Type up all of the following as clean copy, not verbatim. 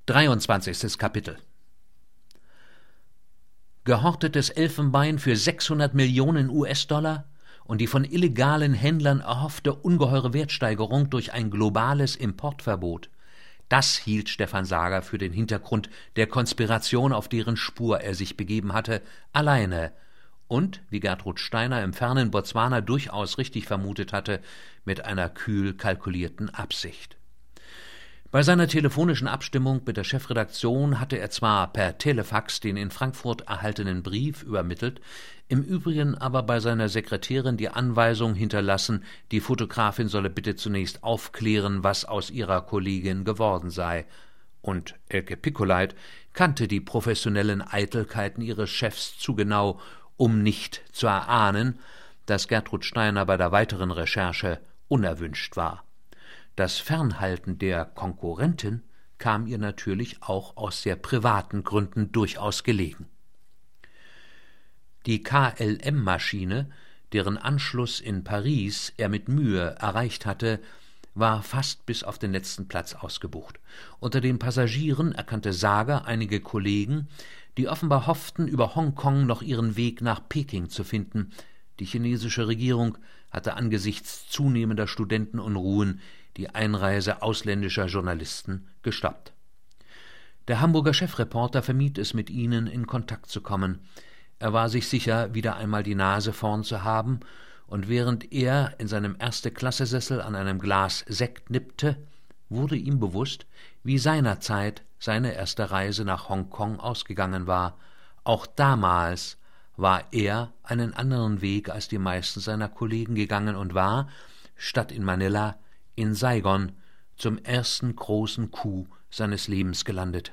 23. Kapitel. Gehortetes Elfenbein für 600 Millionen US-Dollar und die von illegalen Händlern erhoffte ungeheure Wertsteigerung durch ein globales Importverbot. Das hielt Stefan Sager für den Hintergrund der Konspiration, auf deren Spur er sich begeben hatte, alleine und, wie Gertrud Steiner im fernen Botswana durchaus richtig vermutet hatte, mit einer kühl kalkulierten Absicht. Bei seiner telefonischen Abstimmung mit der Chefredaktion hatte er zwar per Telefax den in Frankfurt erhaltenen Brief übermittelt, im Übrigen aber bei seiner Sekretärin die Anweisung hinterlassen, die Fotografin solle bitte zunächst aufklären, was aus ihrer Kollegin geworden sei. Und Elke Picoleit kannte die professionellen Eitelkeiten ihres Chefs zu genau, um nicht zu erahnen, dass Gertrud Steiner bei der weiteren Recherche unerwünscht war. Das Fernhalten der Konkurrentin kam ihr natürlich auch aus sehr privaten Gründen durchaus gelegen. Die KLM-Maschine, deren Anschluss in Paris er mit Mühe erreicht hatte, war fast bis auf den letzten Platz ausgebucht. Unter den Passagieren erkannte Sager einige Kollegen, die offenbar hofften, über Hongkong noch ihren Weg nach Peking zu finden. Die chinesische Regierung hatte angesichts zunehmender Studentenunruhen die Einreise ausländischer Journalisten gestoppt. Der Hamburger Chefreporter vermied es, mit ihnen in Kontakt zu kommen. Er war sich sicher, wieder einmal die Nase vorn zu haben, und während er in seinem Erste-Klasse-Sessel an einem Glas Sekt nippte, wurde ihm bewusst, wie seinerzeit seine erste Reise nach Hongkong ausgegangen war. Auch damals war er einen anderen Weg als die meisten seiner Kollegen gegangen und war, statt in Manila, in Saigon zum ersten großen Coup seines Lebens gelandet.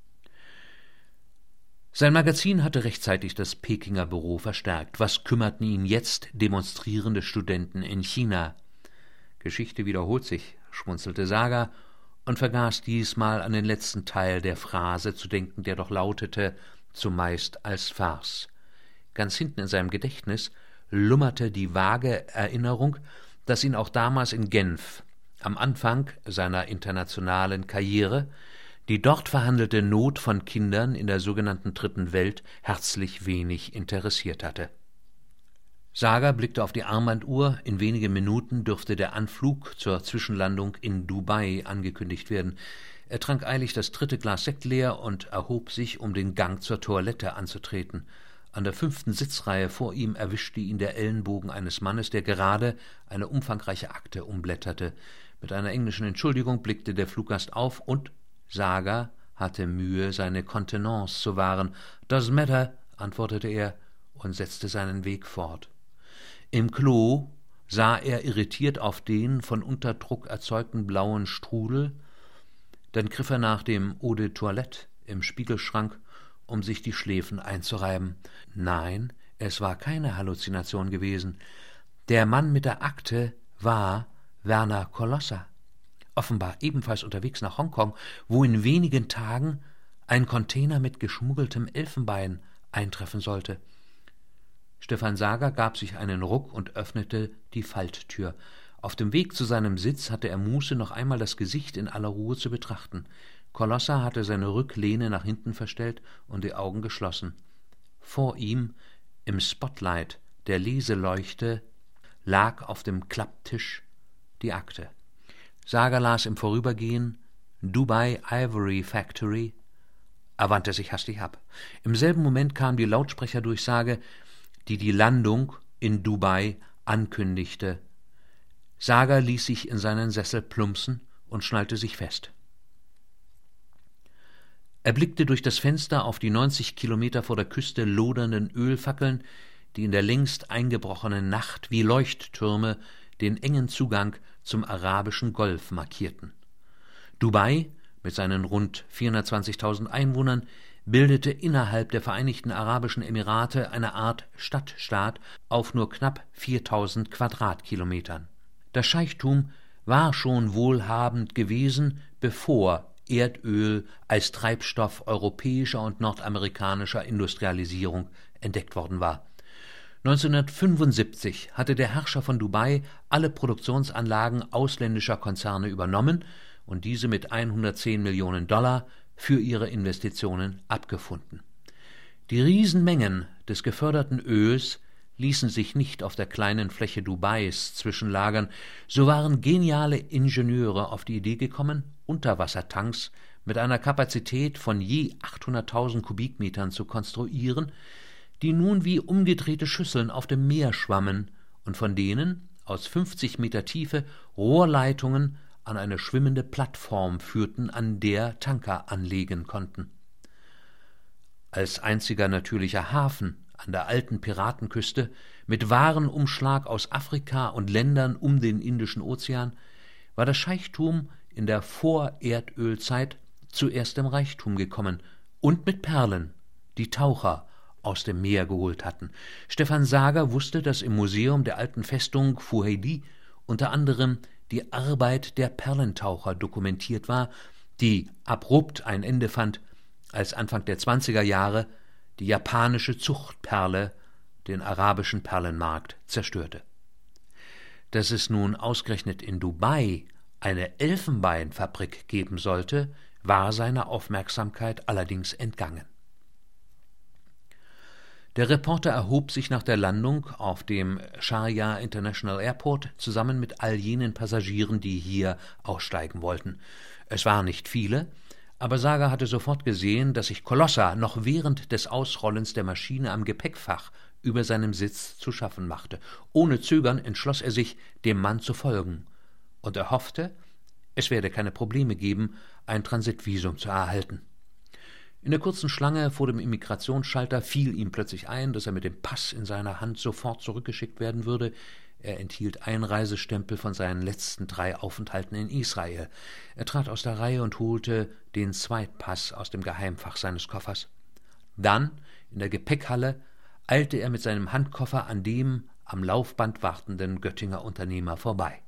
Sein Magazin hatte rechtzeitig das Pekinger Büro verstärkt. Was kümmerten ihn jetzt demonstrierende Studenten in China? Geschichte wiederholt sich, schmunzelte Sager und vergaß diesmal an den letzten Teil der Phrase zu denken, der doch lautete, zumeist als Farce. Ganz hinten in seinem Gedächtnis lummerte die vage Erinnerung, dass ihn auch damals in Genf, am Anfang seiner internationalen Karriere, die dort verhandelte Not von Kindern in der sogenannten Dritten Welt herzlich wenig interessiert hatte. Sager blickte auf die Armbanduhr. In wenigen Minuten dürfte der Anflug zur Zwischenlandung in Dubai angekündigt werden. Er trank eilig das 3. Glas Sekt leer und erhob sich, um den Gang zur Toilette anzutreten. An der 5. Sitzreihe vor ihm erwischte ihn der Ellenbogen eines Mannes, der gerade eine umfangreiche Akte umblätterte. Mit einer englischen Entschuldigung blickte der Fluggast auf und Sager hatte Mühe, seine Kontenance zu wahren. »Doesn't matter«, antwortete er und setzte seinen Weg fort. Im Klo sah er irritiert auf den von Unterdruck erzeugten blauen Strudel, dann griff er nach dem Eau de Toilette im Spiegelschrank, um sich die Schläfen einzureiben. Nein, es war keine Halluzination gewesen. Der Mann mit der Akte war Werner Kolosser, offenbar ebenfalls unterwegs nach Hongkong, wo in wenigen Tagen ein Container mit geschmuggeltem Elfenbein eintreffen sollte. Stefan Sager gab sich einen Ruck und öffnete die Falttür. Auf dem Weg zu seinem Sitz hatte er Muße, noch einmal das Gesicht in aller Ruhe zu betrachten. Kolosser hatte seine Rücklehne nach hinten verstellt und die Augen geschlossen. Vor ihm, im Spotlight der Leseleuchte, lag auf dem Klapptisch die Akte. Sager las im Vorübergehen »Dubai Ivory Factory«. Er wandte sich hastig ab. Im selben Moment kam die Lautsprecherdurchsage, die die Landung in Dubai ankündigte. Sager ließ sich in seinen Sessel plumpsen und schnallte sich fest. Er blickte durch das Fenster auf die 90 Kilometer vor der Küste lodernden Ölfackeln, die in der längst eingebrochenen Nacht wie Leuchttürme den engen Zugang zum arabischen Golf markierten. Dubai, mit seinen rund 420.000 Einwohnern, bildete innerhalb der Vereinigten Arabischen Emirate eine Art Stadtstaat auf nur knapp 4.000 Quadratkilometern. Das Scheichtum war schon wohlhabend gewesen, bevor Erdöl als Treibstoff europäischer und nordamerikanischer Industrialisierung entdeckt worden war. 1975 hatte der Herrscher von Dubai alle Produktionsanlagen ausländischer Konzerne übernommen und diese mit $110 Millionen für ihre Investitionen abgefunden. Die Riesenmengen des geförderten Öls ließen sich nicht auf der kleinen Fläche Dubais zwischenlagern, so waren geniale Ingenieure auf die Idee gekommen, Unterwassertanks mit einer Kapazität von je 800.000 Kubikmetern zu konstruieren, die nun wie umgedrehte Schüsseln auf dem Meer schwammen und von denen aus 50 Meter Tiefe Rohrleitungen an eine schwimmende Plattform führten, an der Tanker anlegen konnten. Als einziger natürlicher Hafen an der alten Piratenküste mit Warenumschlag aus Afrika und Ländern um den Indischen Ozean war das Scheichtum in der Vor-Erdölzeit zu erstem Reichtum gekommen und mit Perlen, die Taucher aus dem Meer geholt hatten. Stefan Sager wusste, dass im Museum der alten Festung Fuhedi unter anderem die Arbeit der Perlentaucher dokumentiert war, die abrupt ein Ende fand, als Anfang der 20er Jahre die japanische Zuchtperle den arabischen Perlenmarkt zerstörte. Dass es nun ausgerechnet in Dubai eine Elfenbeinfabrik geben sollte, war seiner Aufmerksamkeit allerdings entgangen. Der Reporter erhob sich nach der Landung auf dem Sharjah International Airport zusammen mit all jenen Passagieren, die hier aussteigen wollten. Es waren nicht viele, aber Sager hatte sofort gesehen, dass sich Colossa noch während des Ausrollens der Maschine am Gepäckfach über seinem Sitz zu schaffen machte. Ohne Zögern entschloss er sich, dem Mann zu folgen, und er hoffte, es werde keine Probleme geben, ein Transitvisum zu erhalten. In der kurzen Schlange vor dem Immigrationsschalter fiel ihm plötzlich ein, dass er mit dem Pass in seiner Hand sofort zurückgeschickt werden würde. Er enthielt Einreisestempel von seinen letzten 3 Aufenthalten in Israel. Er trat aus der Reihe und holte den Zweitpass aus dem Geheimfach seines Koffers. Dann, in der Gepäckhalle, eilte er mit seinem Handkoffer an dem am Laufband wartenden Göttinger Unternehmer vorbei.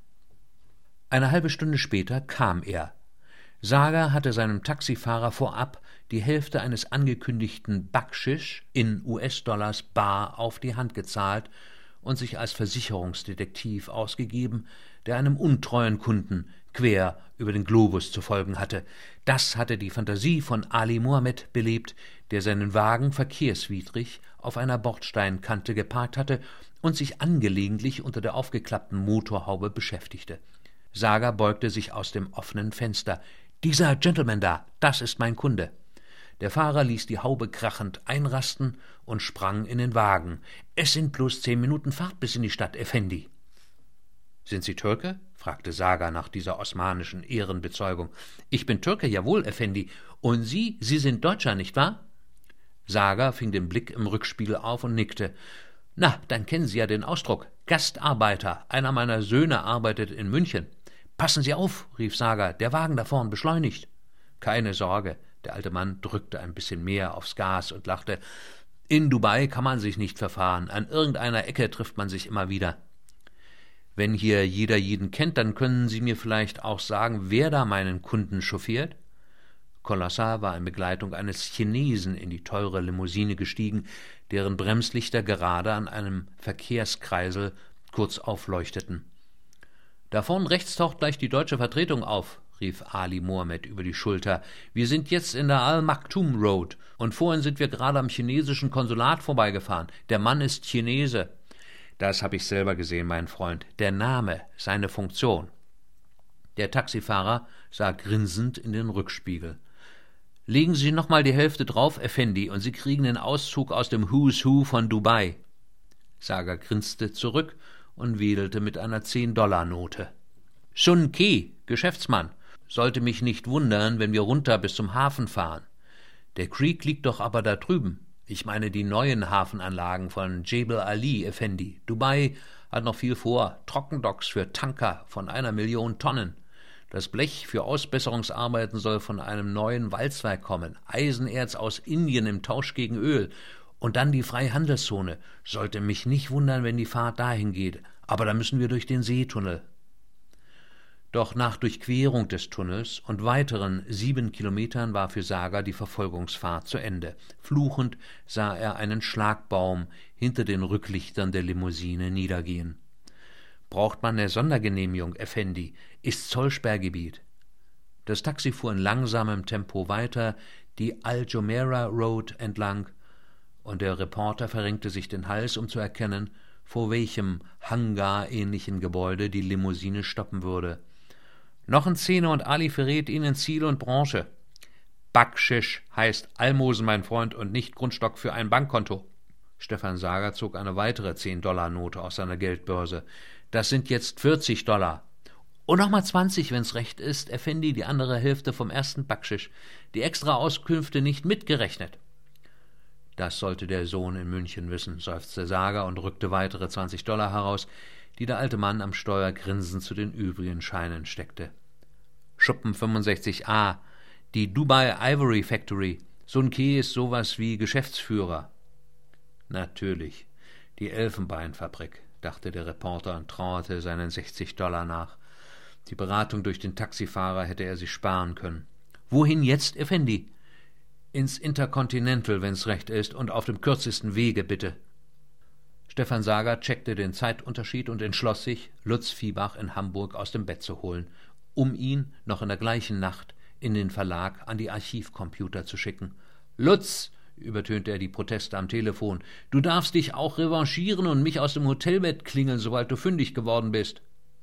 Eine halbe Stunde später kam er. Sager hatte seinem Taxifahrer vorab die Hälfte eines angekündigten Backschisch in US-Dollars bar auf die Hand gezahlt und sich als Versicherungsdetektiv ausgegeben, der einem untreuen Kunden quer über den Globus zu folgen hatte. Das hatte die Fantasie von Ali Mohammed belebt, der seinen Wagen verkehrswidrig auf einer Bordsteinkante geparkt hatte und sich angelegentlich unter der aufgeklappten Motorhaube beschäftigte. Sager beugte sich aus dem offenen Fenster. »Dieser Gentleman da, das ist mein Kunde.« Der Fahrer ließ die Haube krachend einrasten und sprang in den Wagen. »Es sind bloß 10 Minuten Fahrt bis in die Stadt, Effendi.« »Sind Sie Türke?« fragte Sager nach dieser osmanischen Ehrenbezeugung. »Ich bin Türke, jawohl, Effendi. Und Sie sind Deutscher, nicht wahr?« Sager fing den Blick im Rückspiegel auf und nickte. »Na, dann kennen Sie ja den Ausdruck. Gastarbeiter. Einer meiner Söhne arbeitet in München.« »Passen Sie auf«, rief Sager, »der Wagen da vorn beschleunigt.« »Keine Sorge.« Der alte Mann drückte ein bisschen mehr aufs Gas und lachte. »In Dubai kann man sich nicht verfahren. An irgendeiner Ecke trifft man sich immer wieder.« »Wenn hier jeder jeden kennt, dann können Sie mir vielleicht auch sagen, wer da meinen Kunden chauffiert?« Colossa war in Begleitung eines Chinesen in die teure Limousine gestiegen, deren Bremslichter gerade an einem Verkehrskreisel kurz aufleuchteten. »Da vorn rechts taucht gleich die deutsche Vertretung auf«, rief Ali Mohammed über die Schulter. »Wir sind jetzt in der Al-Maktoum Road und vorhin sind wir gerade am chinesischen Konsulat vorbeigefahren. Der Mann ist Chinese.« »Das habe ich selber gesehen, mein Freund. Der Name, seine Funktion.« Der Taxifahrer sah grinsend in den Rückspiegel. »Legen Sie noch mal die Hälfte drauf, Effendi, und Sie kriegen den Auszug aus dem Who's Who von Dubai.« Sager grinste zurück und wedelte mit einer 10-Dollar-Note. »Sun Ke, Geschäftsmann. Sollte mich nicht wundern, wenn wir runter bis zum Hafen fahren. Der Creek liegt doch aber da drüben. Ich meine die neuen Hafenanlagen von Jebel Ali, Effendi. Dubai hat noch viel vor. Trockendocks für Tanker von 1 Million Tonnen. Das Blech für Ausbesserungsarbeiten soll von einem neuen Walzwerk kommen. Eisenerz aus Indien im Tausch gegen Öl. Und dann die Freihandelszone. Sollte mich nicht wundern, wenn die Fahrt dahin geht. Aber da müssen wir durch den Seetunnel.« Doch nach Durchquerung des Tunnels und weiteren 7 Kilometern war für Sager die Verfolgungsfahrt zu Ende. Fluchend sah er einen Schlagbaum hinter den Rücklichtern der Limousine niedergehen. »Braucht man eine Sondergenehmigung, Effendi? Ist Zollsperrgebiet.« Das Taxi fuhr in langsamem Tempo weiter, die Al Jumeirah Road entlang, und der Reporter verrenkte sich den Hals, um zu erkennen, vor welchem hangarähnlichen Gebäude die Limousine stoppen würde. »Noch ein Zehner und Ali verrät Ihnen Ziel und Branche.« »Backschisch heißt Almosen, mein Freund, und nicht Grundstock für ein Bankkonto.« Stefan Sager zog eine weitere 10-Dollar-Note aus seiner Geldbörse. »Das sind jetzt $40. Und nochmal 20, wenn's recht ist, Effendi, die andere Hälfte vom ersten Backschisch. Die extra Auskünfte nicht mitgerechnet.« »Das sollte der Sohn in München wissen«, seufzte Sager und rückte weitere $20 heraus, die der alte Mann am Steuer grinsend zu den übrigen Scheinen steckte. »Schuppen 65a, die Dubai Ivory Factory. Sun Ke ist sowas wie Geschäftsführer.« »Natürlich, die Elfenbeinfabrik«, dachte der Reporter und trauerte seinen $60 nach. Die Beratung durch den Taxifahrer hätte er sich sparen können. »Wohin jetzt, Effendi?« »Ins Intercontinental, wenn's recht ist, und auf dem kürzesten Wege, bitte.« Stefan Sager checkte den Zeitunterschied und entschloss sich, Lutz Viehbach in Hamburg aus dem Bett zu holen, um ihn noch in der gleichen Nacht in den Verlag an die Archivcomputer zu schicken. »Lutz«, übertönte er die Proteste am Telefon, »du darfst dich auch revanchieren und mich aus dem Hotelbett klingeln, sobald du fündig geworden bist.«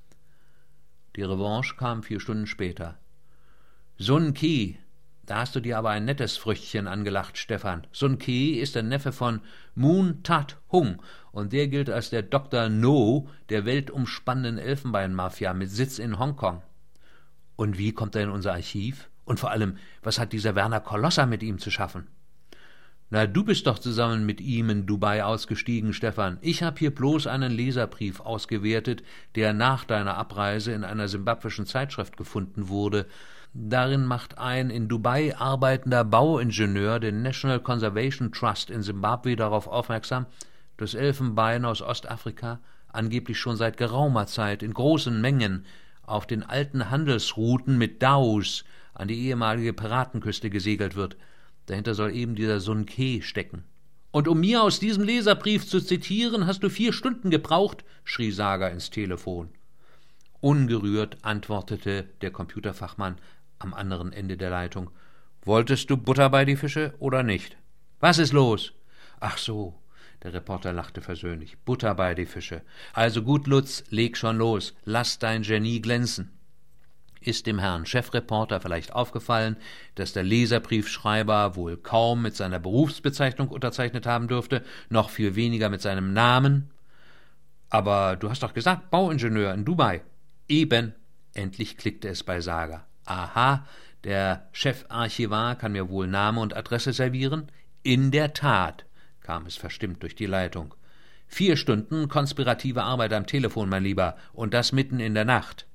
Die Revanche kam 4 Stunden später. »Sun Ke, da hast du dir aber ein nettes Früchtchen angelacht, Stefan. Sun Ke ist der Neffe von Moon Tat Hung, und der gilt als der Dr. No der weltumspannenden Elfenbeinmafia mit Sitz in Hongkong. Und wie kommt er in unser Archiv? Und vor allem, was hat dieser Werner Kolosser mit ihm zu schaffen?« »Na, du bist doch zusammen mit ihm in Dubai ausgestiegen, Stefan. Ich habe hier bloß einen Leserbrief ausgewertet, der nach deiner Abreise in einer simbabwischen Zeitschrift gefunden wurde. Darin macht ein in Dubai arbeitender Bauingenieur den National Conservation Trust in Simbabwe darauf aufmerksam, dass Elfenbein aus Ostafrika angeblich schon seit geraumer Zeit in großen Mengen auf den alten Handelsrouten mit Dhows an die ehemalige Piratenküste gesegelt wird. Dahinter soll eben dieser Sun Ke stecken. »Und um mir aus diesem Leserbrief zu zitieren, hast du 4 Stunden gebraucht«, schrie Sager ins Telefon. Ungerührt antwortete der Computerfachmann am anderen Ende der Leitung. »Wolltest du Butter bei die Fische oder nicht?« »Was ist los?« »Ach so«, der Reporter lachte versöhnlich, »Butter bei die Fische. Also gut, Lutz, leg schon los, lass dein Genie glänzen.« Ist dem Herrn Chefreporter vielleicht aufgefallen, dass der Leserbriefschreiber wohl kaum mit seiner Berufsbezeichnung unterzeichnet haben dürfte, noch viel weniger mit seinem Namen? »Aber du hast doch gesagt, Bauingenieur in Dubai.« »Eben«, endlich klickte es bei Sager. »Aha, der Chefarchivar kann mir wohl Name und Adresse servieren?« »In der Tat«, kam es verstimmt durch die Leitung. 4 Stunden konspirative Arbeit am Telefon, mein Lieber, und das mitten in der Nacht.«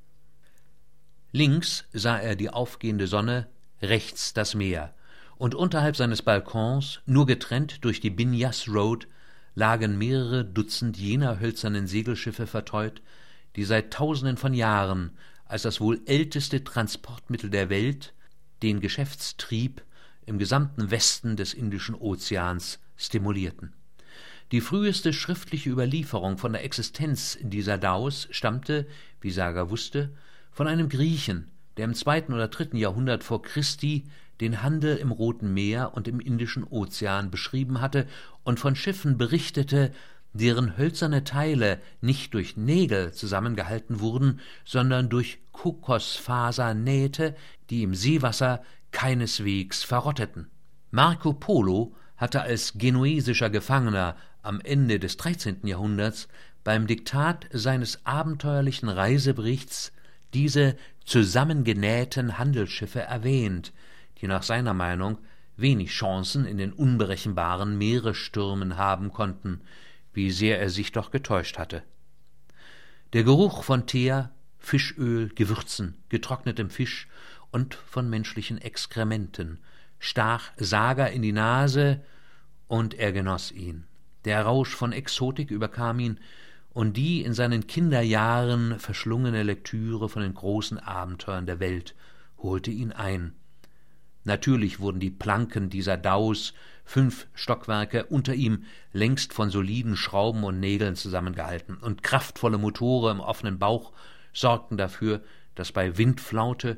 Links sah er die aufgehende Sonne, rechts das Meer, und unterhalb seines Balkons, nur getrennt durch die Binyas Road, lagen mehrere Dutzend jener hölzernen Segelschiffe verteut, die seit Tausenden von Jahren als das wohl älteste Transportmittel der Welt den Geschäftstrieb im gesamten Westen des Indischen Ozeans stimulierten. Die früheste schriftliche Überlieferung von der Existenz dieser Dhows stammte, wie Sager wusste, von einem Griechen, der im 2. oder 3. Jahrhundert vor Christi den Handel im Roten Meer und im Indischen Ozean beschrieben hatte und von Schiffen berichtete, deren hölzerne Teile nicht durch Nägel zusammengehalten wurden, sondern durch Kokosfasernähte, die im Seewasser keineswegs verrotteten. Marco Polo hatte als genuesischer Gefangener am Ende des 13. Jahrhunderts beim Diktat seines abenteuerlichen Reiseberichts diese zusammengenähten Handelsschiffe erwähnt, die nach seiner Meinung wenig Chancen in den unberechenbaren Meeresstürmen haben konnten, wie sehr er sich doch getäuscht hatte. Der Geruch von Teer, Fischöl, Gewürzen, getrocknetem Fisch und von menschlichen Exkrementen stach Sager in die Nase, und er genoss ihn. Der Rausch von Exotik überkam ihn, und die in seinen Kinderjahren verschlungene Lektüre von den großen Abenteuern der Welt holte ihn ein. Natürlich wurden die Planken dieser Dhows, 5 Stockwerke unter ihm, längst von soliden Schrauben und Nägeln zusammengehalten, und kraftvolle Motore im offenen Bauch sorgten dafür, dass bei Windflaute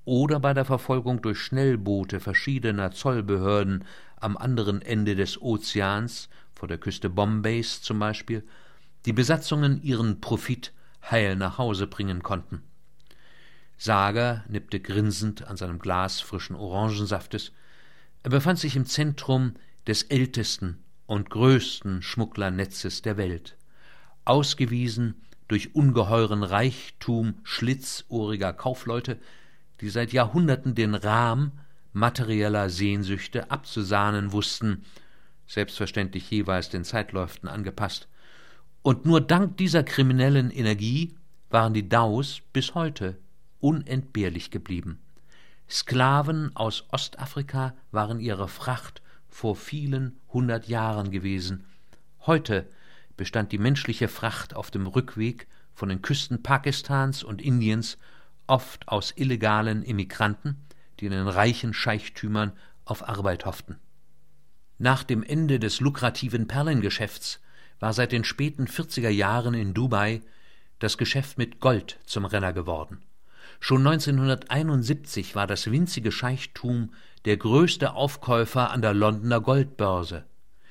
oder bei der Verfolgung durch Schnellboote verschiedener Zollbehörden am anderen Ende des Ozeans, vor der Küste Bombays zum Beispiel, die Besatzungen ihren Profit heil nach Hause bringen konnten. Sager nippte grinsend an seinem Glas frischen Orangensaftes. Er befand sich im Zentrum des ältesten und größten Schmugglernetzes der Welt, ausgewiesen durch ungeheuren Reichtum schlitzohriger Kaufleute, die seit Jahrhunderten den Rahm materieller Sehnsüchte abzusahnen wussten, selbstverständlich jeweils den Zeitläuften angepasst. Und nur dank dieser kriminellen Energie waren die Daus bis heute unentbehrlich geblieben. Sklaven aus Ostafrika waren ihre Fracht vor vielen 100 Jahren gewesen. Heute bestand die menschliche Fracht auf dem Rückweg von den Küsten Pakistans und Indiens oft aus illegalen Immigranten, die in den reichen Scheichtümern auf Arbeit hofften. Nach dem Ende des lukrativen Perlengeschäfts war seit den späten 40er Jahren in Dubai das Geschäft mit Gold zum Renner geworden. Schon 1971 war das winzige Scheichtum der größte Aufkäufer an der Londoner Goldbörse.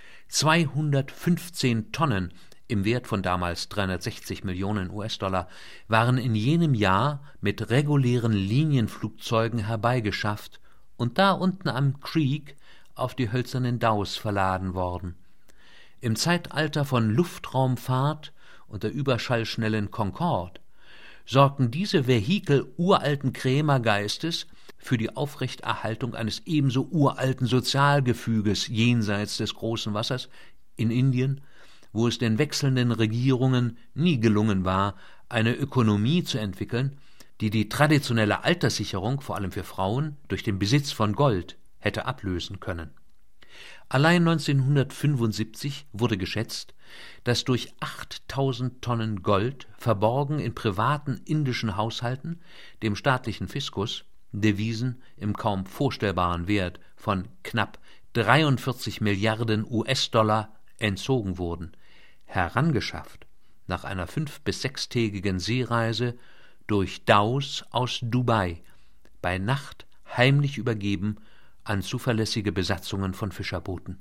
215 Tonnen im Wert von damals 360 Millionen US-Dollar waren in jenem Jahr mit regulären Linienflugzeugen herbeigeschafft und da unten am Creek auf die hölzernen Daus verladen worden. Im Zeitalter von Luftraumfahrt und der überschallschnellen Concorde sorgten diese Vehikel uralten Krämergeistes für die Aufrechterhaltung eines ebenso uralten Sozialgefüges jenseits des großen Wassers in Indien, wo es den wechselnden Regierungen nie gelungen war, eine Ökonomie zu entwickeln, die die traditionelle Alterssicherung, vor allem für Frauen, durch den Besitz von Gold hätte ablösen können. Allein 1975 wurde geschätzt, dass durch 8.000 Tonnen Gold, verborgen in privaten indischen Haushalten, dem staatlichen Fiskus Devisen im kaum vorstellbaren Wert von knapp 43 Milliarden US-Dollar entzogen wurden, herangeschafft nach einer 5- bis 6-tägigen Seereise durch Daus aus Dubai, bei Nacht heimlich übergeben an zuverlässige Besatzungen von Fischerbooten.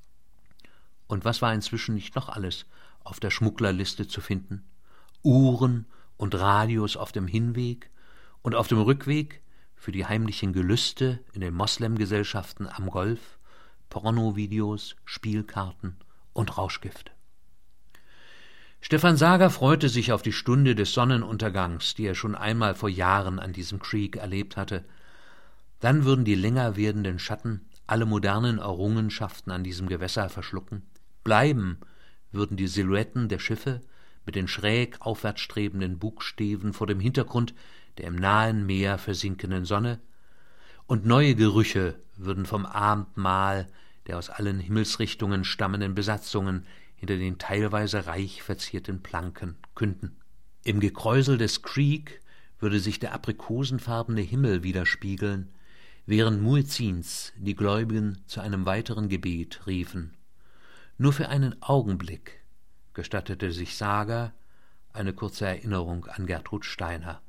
Und was war inzwischen nicht noch alles auf der Schmugglerliste zu finden? Uhren und Radios auf dem Hinweg und auf dem Rückweg für die heimlichen Gelüste in den Moslemgesellschaften am Golf, Pornovideos, Spielkarten und Rauschgift. Stefan Sager freute sich auf die Stunde des Sonnenuntergangs, die er schon einmal vor Jahren an diesem Creek erlebt hatte. Dann würden die länger werdenden Schatten alle modernen Errungenschaften an diesem Gewässer verschlucken. Bleiben würden die Silhouetten der Schiffe mit den schräg aufwärts strebenden Bugsteven vor dem Hintergrund der im nahen Meer versinkenden Sonne, und neue Gerüche würden vom Abendmahl der aus allen Himmelsrichtungen stammenden Besatzungen hinter den teilweise reich verzierten Planken künden. Im Gekräusel des Creek würde sich der aprikosenfarbene Himmel widerspiegeln, während Muezzins die Gläubigen zu einem weiteren Gebet riefen. Nur für einen Augenblick gestattete sich Sager eine kurze Erinnerung an Gertrud Steiner.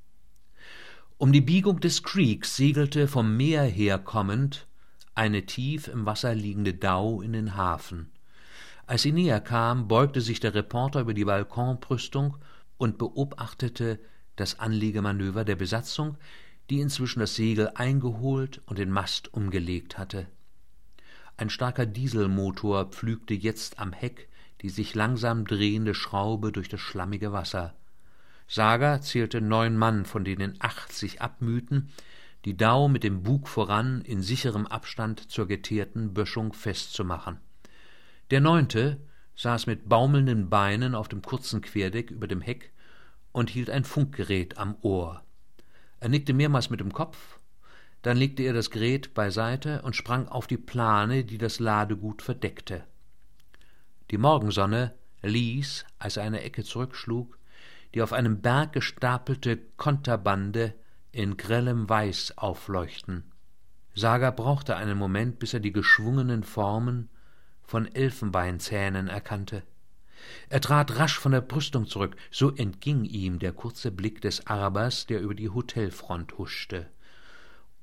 Um die Biegung des Creeks segelte vom Meer her kommend eine tief im Wasser liegende Dau in den Hafen. Als sie näher kam, beugte sich der Reporter über die Balkonbrüstung und beobachtete das Anlegemanöver der Besatzung, die inzwischen das Segel eingeholt und den Mast umgelegt hatte. Ein starker Dieselmotor pflügte jetzt am Heck die sich langsam drehende Schraube durch das schlammige Wasser. Sager zählte 9 Mann, von denen 8 sich abmühten, die Dau mit dem Bug voran in sicherem Abstand zur geteerten Böschung festzumachen. Der 9. saß mit baumelnden Beinen auf dem kurzen Querdeck über dem Heck und hielt ein Funkgerät am Ohr. Er nickte mehrmals mit dem Kopf, dann legte er das Gerät beiseite und sprang auf die Plane, die das Ladegut verdeckte. Die Morgensonne ließ, als er eine Ecke zurückschlug, die auf einem Berg gestapelte Konterbande in grellem Weiß aufleuchten. Sager brauchte einen Moment, bis er die geschwungenen Formen von Elfenbeinzähnen erkannte. Er trat rasch von der Brüstung zurück, so entging ihm der kurze Blick des Arbers, der über die Hotelfront huschte.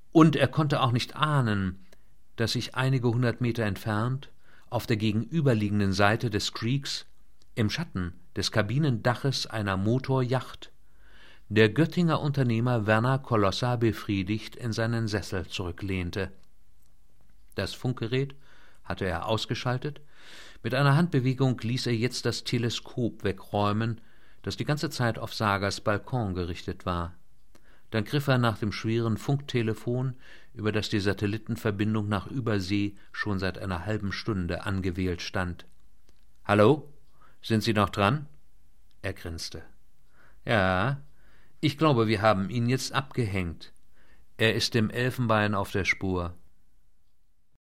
Und er konnte auch nicht ahnen, dass sich einige 100 Meter entfernt, auf der gegenüberliegenden Seite des Creeks, im Schatten des Kabinendaches einer Motoryacht, der Göttinger Unternehmer Werner Kolossa befriedigt in seinen Sessel zurücklehnte. Das Funkgerät hatte er ausgeschaltet. Mit einer Handbewegung ließ er jetzt das Teleskop wegräumen, das die ganze Zeit auf Sagers Balkon gerichtet war. Dann griff er nach dem schweren Funktelefon, über das die Satellitenverbindung nach Übersee schon seit einer halben Stunde angewählt stand. »Hallo? Sind Sie noch dran?« Er grinste. »Ja, ich glaube, wir haben ihn jetzt abgehängt. Er ist dem Elfenbein auf der Spur.